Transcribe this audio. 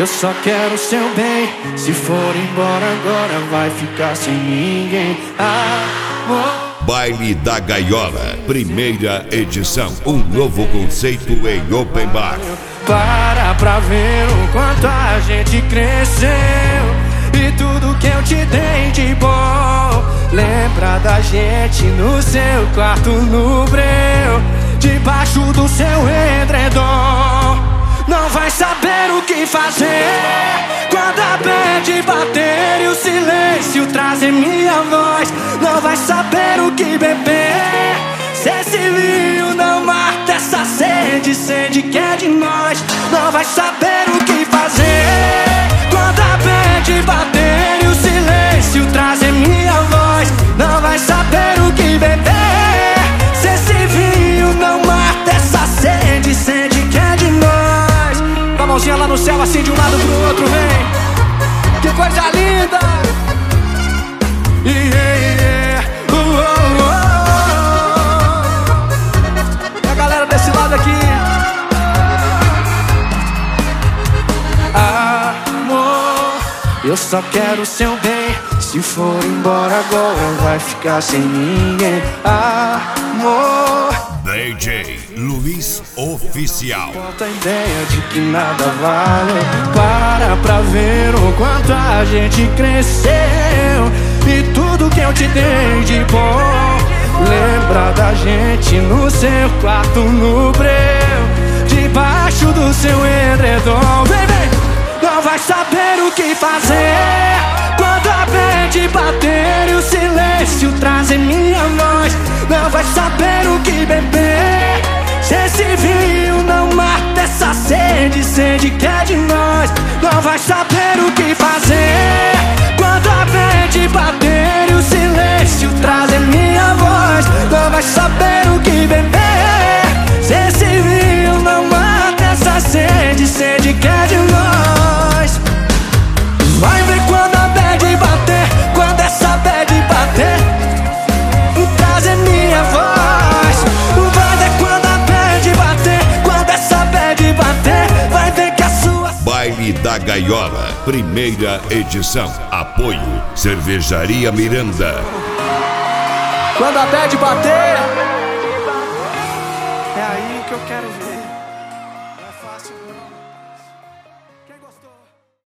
Eu só quero seu bem. Se for embora agora, vai ficar sem ninguém. Amor. Baile da Gaiola, primeira edição. Um novo conceito em open bar. Para pra ver o quanto a gente cresceu e tudo que eu te dei de bom. Lembra da gente no seu quarto no breu, debaixo do seu edredom. Não vai saber o que fazer quando a bad bater e o silêncio trazer minha voz. Não vai saber o que beber se esse vinho não mata essa sede, sede que é de nós. Não vai saber o que fazer quando a bad bater e o silêncio trazer minha voz. Não vai saber o que beber se esse vinho não mata essa sede, sede que é de nós. Com a mãozinha lá no céu, assim de um lado pro outro, vem. Que coisa linda! E a galera desse lado aqui. Amor, eu só quero seu bem. Se for embora agora, vai ficar sem ninguém. Amor, DJ Luiz Oficial. falta a ideia de que nada vale. Para pra ver o quanto a gente cresceu e tudo que eu te dei de bom. Lembra da gente no seu quarto no breu, debaixo do seu edredom. Vem, vem! Não vai saber o que fazer quando a bad bater e o silêncio trazer minha voz. Não vai saber o que beber se esse vinho não mata essa sede, sede que é de nós. Não vai saber o que fazer quando a bad bater e o silêncio trazer minha voz. Não vai saber o que beber se esse vinho não mata essa sede, sede que é de nós. Vai ver quando a bad bater, quando essa bad bater, trazer minha voz. Vai ver quando a bad bater, quando essa bad bater, vai ver que a sua... Baile da Gaiola, primeira edição. Apoio Cervejaria Miranda. Quando a bad bater, é aí que eu quero ver.